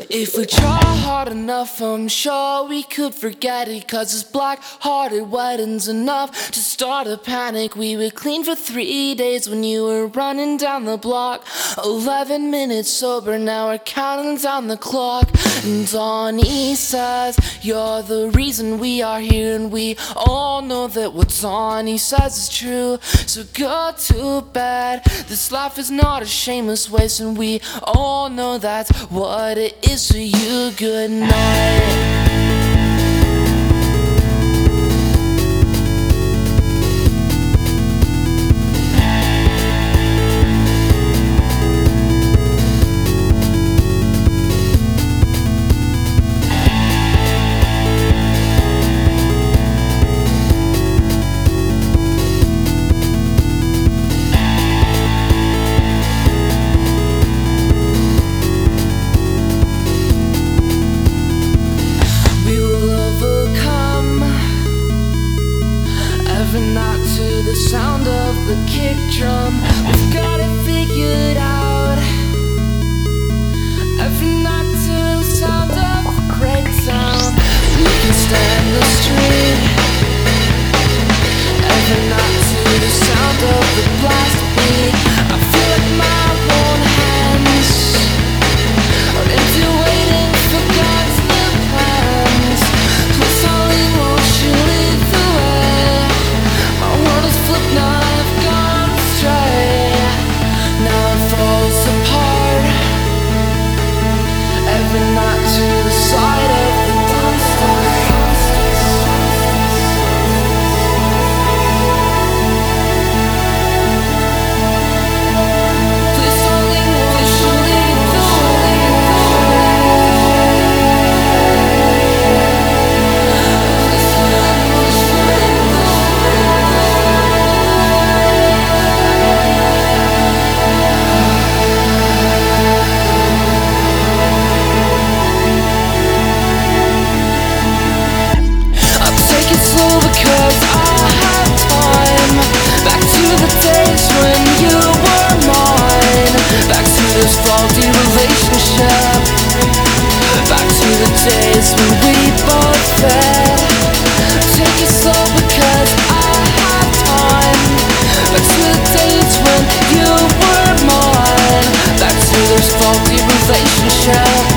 If we try hard enough, I'm sure we could forget it. 'Cause this black-hearted wedding's enough to start a panic. We were clean for 3 days when you were running down the block. 11 minutes sober, now we're counting down the clock. And Donnie says you're the reason we are here, and we all know that what Donnie says is true. So go to bed, this life is not a shameless waste, and we all know that's what it is to you. Good night. Every night to the sound of the kick drum, we've got it figured out. Every night to the sound of the breakdown, we can stand the street. Every night to the sound of the blast beat, I feel like my own hands are empty, waiting for God's new plans. Please only won't you lead the way. My world is flipped, now I've gone astray. Now it falls apart. Every night to the side of the dumpster. Please only won't you lead the way. Please only won't you lead the Take it slow because I have time. Back to the days when you were mine. Back to this faulty relationship. Back to the days when we both fed. Take it slow because I have time. Back to the days when you were mine. Back to this faulty relationship.